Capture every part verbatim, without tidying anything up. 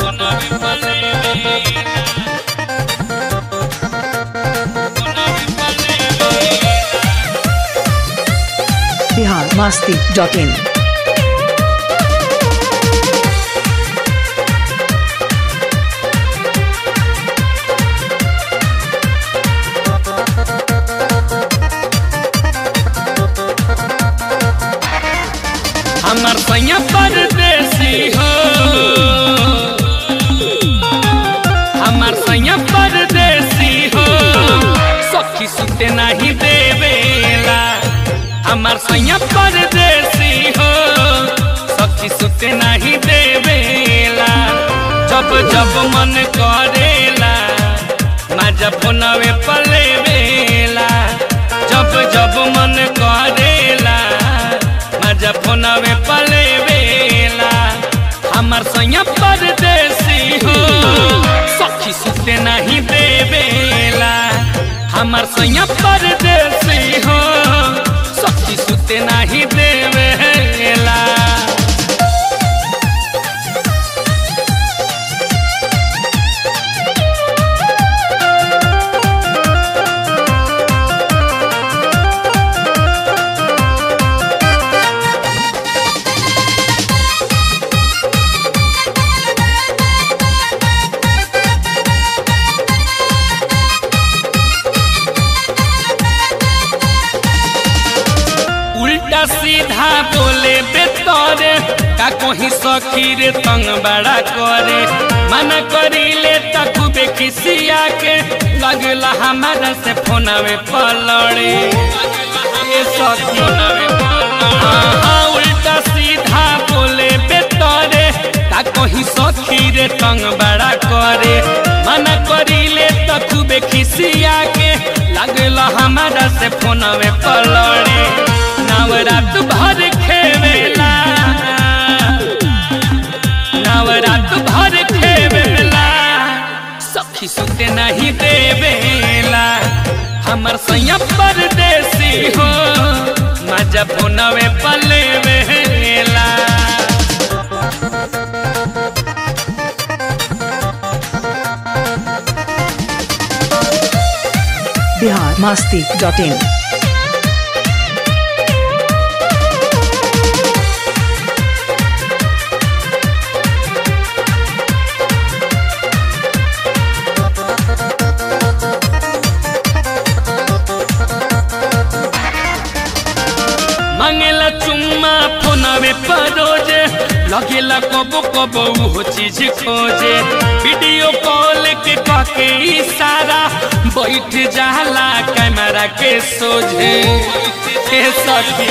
Bihar Masti dot इन। हमार सैया परदेसी हो, हमार सैया परदेसी हो, सखी सुते नहीं देवेला। हमार सैया परदेसी हो, सखी सुते नहीं देवेला। जब जब मन करेला माजा फोनवे पलेवेला। जब जब मन करेला माजा फोनवे पलेवेला। हमार सैया परदेसी हो, सखी सुते नहीं देवेला। हमार सैया परदेसी हो, सखी सुते नहीं देवेला। उल्टा सीधा बोले बेतरे का कोही सखी रे तंग बड़ा करे। मना करीले त खूबे खिसिया के लगला हमारा से फोनवे पलड़े। ये सखी हाँ उल्टा सीधा बोले बेतरे का कोही सखी रे तंग बड़ा करे। मना करीले त खूबे खिसिया के लगला हमारा से फोनवे पलड़े। नवरात भर खेवेला, नवरात भर खेवेला, सखी सुते नहीं देवेला। हमार सैया परदेसी हो, माजा फोनवे पलेवेला। बिहार मस्ती डॉट इन। मंगेला चुम्मा फोनवे परोजे, लगेला कबो कबो वो चीज खोजे। वीडियो कॉल के काके इशारा बैठ जाला कैमरा के सोझे। ए सखी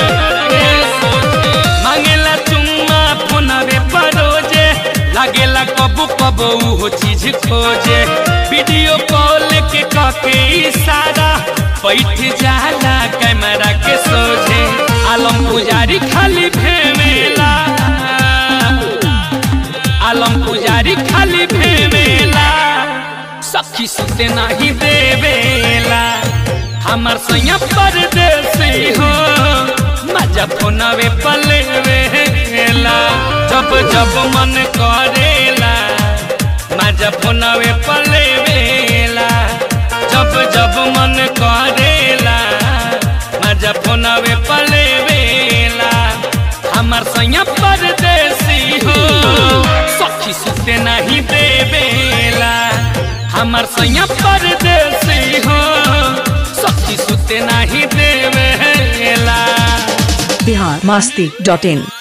मंगेला चुम्मा फोनवे परोजे, लगेला कबो कबो वो चीज खोजे। वीडियो कॉल के काके इशारा बैठ जाला कैमरा के सोझे। आलम पुजारी खाली भेवेला, आलम पुजारी खाली भेवेला, सखी सुते नहीं देवेला। हमार सैया परदेसी हो, माजा फोनवे पलेवेला। जब जब मन करेला माजा फोनवे पलेवेला। जब जब मन करेला माजा फोनवे पलेवेला। हमार सैया परदेसी हो, सखी सुते नहीं देवेला। हमार सैया परदेसी हो, सखी सुते नहीं देवेला। बिहार मस्ती डॉट इन।